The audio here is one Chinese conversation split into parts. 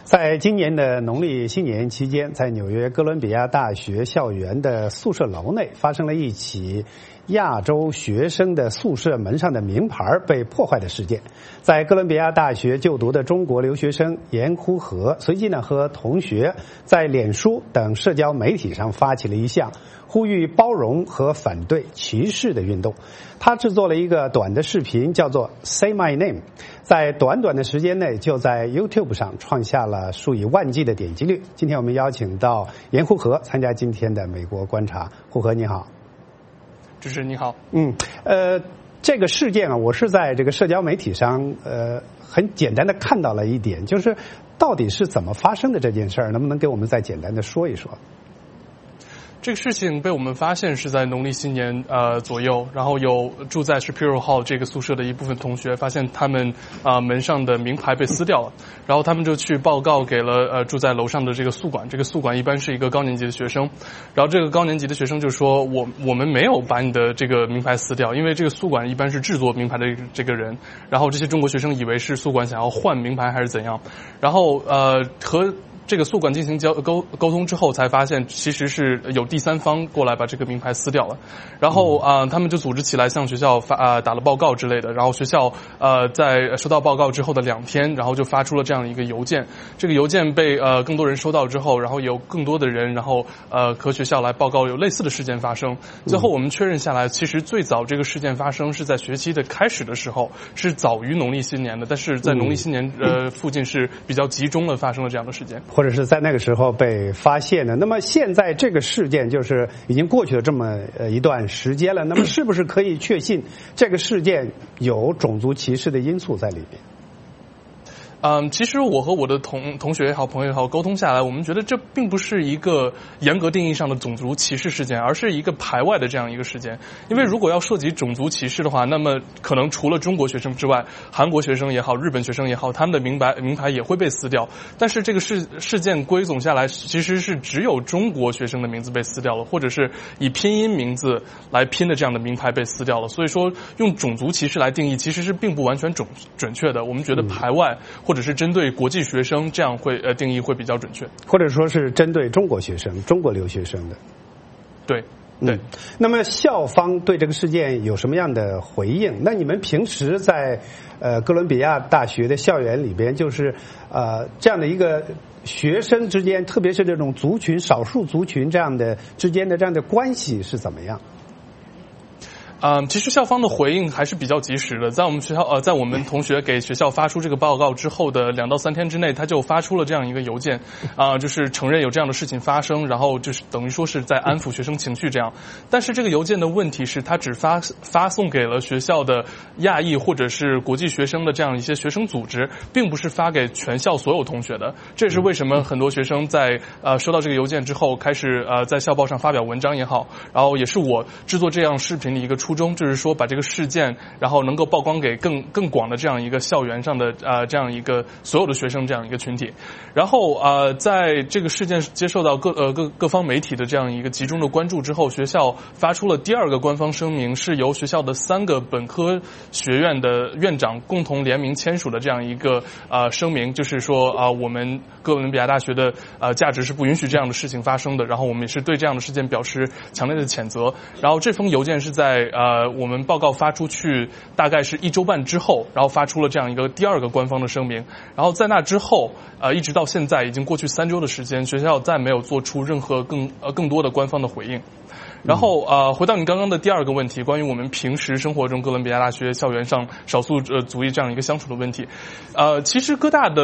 在今年的农历新年期间，在纽约哥伦比亚大学校园的宿舍楼内发生了一起亚洲学生的宿舍门上的名牌被破坏的事件。在哥伦比亚大学就读的中国留学生严枯和随即和同学在脸书等社交媒体上发起了一项呼吁包容和反对歧视的运动。他制作了一个短的视频，叫做 Say My Name， 在短短的时间内就在 YouTube 上创下了数以万计的点击率。今天我们邀请到严枯和参加今天的美国观察。枯和你好。 主持人你好。 这个事件我是在这个社交媒体上很简单的看到了一点，就是到底是怎么发生的这件事儿，能不能给我们再简单的说一说？ 这个事情被我们发现是在农历新年左右，然后有住在 Shapiro Hall 这个宿舍的一部分同学发现他们门上的名牌被撕掉了，然后他们就去报告给了住在楼上的这个宿管。这个宿管一般是一个高年级的学生，然后这个高年级的学生就说我们没有把你的这个名牌撕掉，因为这个宿管一般是制作名牌的这个人，然后这些中国学生以为是宿管想要换名牌还是怎样，然后和这个宿管进行沟通之后，才发现其实是有第三方过来把这个名牌撕掉了。然后他们就组织起来向学校打了报告之类的。然后学校在收到报告之后的2天，然后就发出了这样一个邮件。这个邮件被更多人收到之后，然后有更多的人然后和学校来报告有类似的事件发生。最后我们确认下来，其实最早这个事件发生是在学期的开始的时候，是早于农历新年的，但是在农历新年附近是比较集中的发生了这样的事件。 或者是在那个时候被发现的。那么现在这个事件就是已经过去了这么一段时间了，那么是不是可以确信这个事件有种族歧视的因素在里面？ 其实我和我的同学也好，朋友也好，沟通下来，我们觉得这并不是一个严格定义上的种族歧视事件，而是一个排外的这样一个事件。因为如果要涉及种族歧视的话，那么可能除了中国学生之外，韩国学生也好，日本学生也好，他们的名牌也会被撕掉。但是这个事件归总下来，其实是只有中国学生的名字被撕掉了，或者是以拼音名字来拼的这样的名牌被撕掉了。所以说用种族歧视来定义，其实是并不完全准确的。我们觉得排外或者是针对国际学生，这样会定义会比较准确， 或者说是针对中国学生、中国留学生的。 对。 那么校方对这个事件有什么样的回应？那你们平时在哥伦比亚大学的校园里边，就是这样的一个学生之间，特别是这种族群、少数族群这样的之间的这样的关系是怎么样？ 其实校方的回应还是比较及时的。在我们学校在我们同学给学校发出这个报告之后的2到3天之内，他就发出了这样一个邮件，就是承认有这样的事情发生，然后就是等于说是在安抚学生情绪这样。但是这个邮件的问题是，他只发送给了学校的亚裔或者是国际学生的这样一些学生组织，并不是发给全校所有同学的。这也是为什么很多学生在收到这个邮件之后，开始在校报上发表文章也好，然后也是我制作这样视频的一个初衷，就是说把这个事件然后能够曝光给更广的这样一个校园上的这样一个所有的学生这样一个群体。然后在这个事件接受到各方媒体的这样一个集中的关注之后，学校发出了第2个官方声明，是由学校的3个本科学院的院长共同联名签署的这样一个声明，就是说我们哥伦比亚大学的价值是不允许这样的事情发生的，然后我们也是对这样的事件表示强烈的谴责。然后这封邮件是在我们报告发出去大概是1周半之后，然后发出了这样一个第2个官方的声明。然后在那之后一直到现在已经过去3周的时间，学校再没有做出任何更多的官方的回应。然后回到你刚刚的第2个问题，关于我们平时生活中哥伦比亚大学校园上少数族裔这样一个相处的问题，其实哥大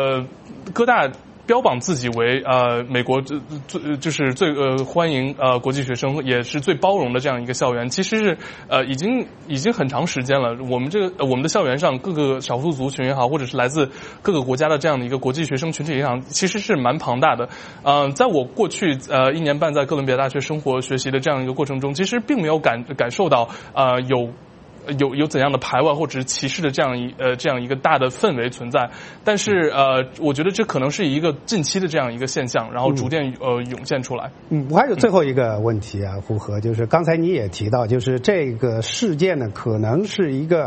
标榜自己为美国就是最欢迎国际学生，也是最包容的这样一个校园。其实是已经很长时间了。我们的校园上各个少数族群也好，或者是来自各个国家的这样的一个国际学生群体也好，其实是蛮庞大的。在我过去1年半在哥伦比亚大学生活学习的这样一个过程中，其实并没有感受到有怎样的排外或者是歧视的这样一个大的氛围存在。但是我觉得这可能是一个近期的这样一个现象，然后逐渐涌现出来。 我还有最后一个问题啊，胡和，就是刚才你也提到，就是这个事件呢，可能是一个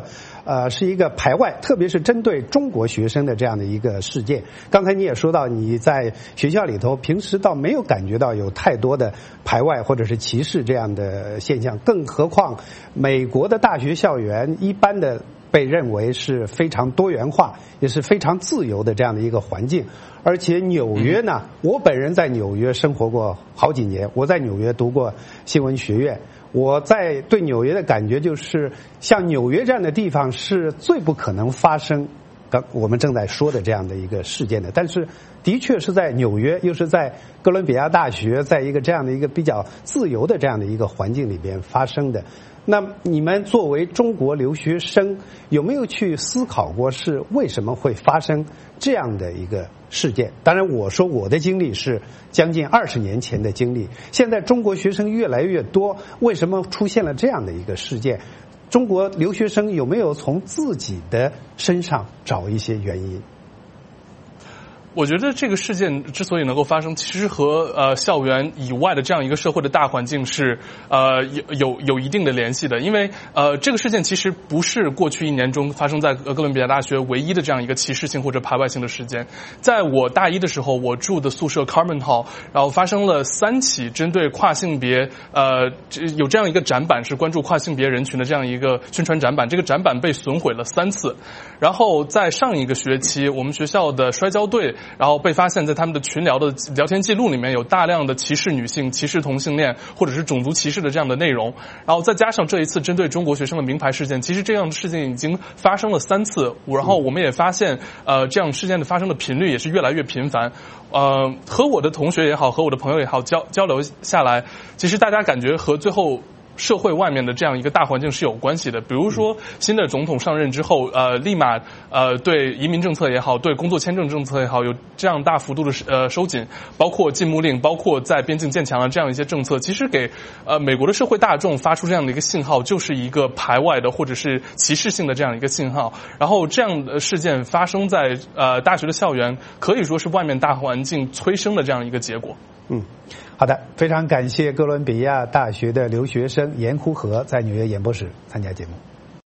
是一个排外，特别是针对中国学生的这样的一个事件。刚才你也说到，你在学校里头平时倒没有感觉到有太多的排外或者是歧视这样的现象，更何况美国的大学校园一般的被认为是非常多元化，也是非常自由的这样的一个环境。而且纽约呢，我本人在纽约生活过好几年，我在纽约读过新闻学院，我在对纽约的感觉就是，像纽约这样的地方是最不可能发生我们正在说的这样的一个事件的。但是的确是在纽约，又是在哥伦比亚大学，在一个这样的一个比较自由的这样的一个环境里边发生的。那你们作为中国留学生，有没有去思考过是为什么会发生这样的一个事件？当然我说我的经历是将近20年前的经历，现在中国学生越来越多，为什么出现了这样的一个事件？中国留学生有没有从自己的身上找一些原因？ 我觉得这个事件之所以能够发生，其实和校园以外的这样一个社会的大环境是有一定的联系的。因为这个事件其实不是过去1年中发生在哥伦比亚大学唯一的这样一个歧视性或者排外性的事件。在我大一的时候，我住的宿舍 Carmen Hall， 然后发生了3起针对跨性别有这样一个展板是关注跨性别人群的这样一个宣传展板，这个展板被损毁了3次。然后在上一个学期，我们学校的摔跤队然后被发现在他们的群聊的聊天记录里面有大量的歧视女性、歧视同性恋或者是种族歧视的这样的内容，然后再加上这一次针对中国学生的名牌事件，其实这样的事件已经发生了3次，然后我们也发现这样事件的发生的频率也是越来越频繁。和我的同学也好，和我的朋友也好交流下来，其实大家感觉和最后社会外面的这样一个大环境是有关系的。比如说新的总统上任之后，立马对移民政策也好，对工作签证政策也好，有这样大幅度的收紧，包括禁牧令，包括在边境建墙的这样一些政策，其实给美国的社会大众发出这样的一个信号，就是一个排外的或者是歧视性的这样一个信号。然后这样的事件发生在大学的校园，可以说是外面大环境催生的这样一个结果。 好的，非常感谢哥伦比亚大学的留学生严枯和在纽约演播室参加节目。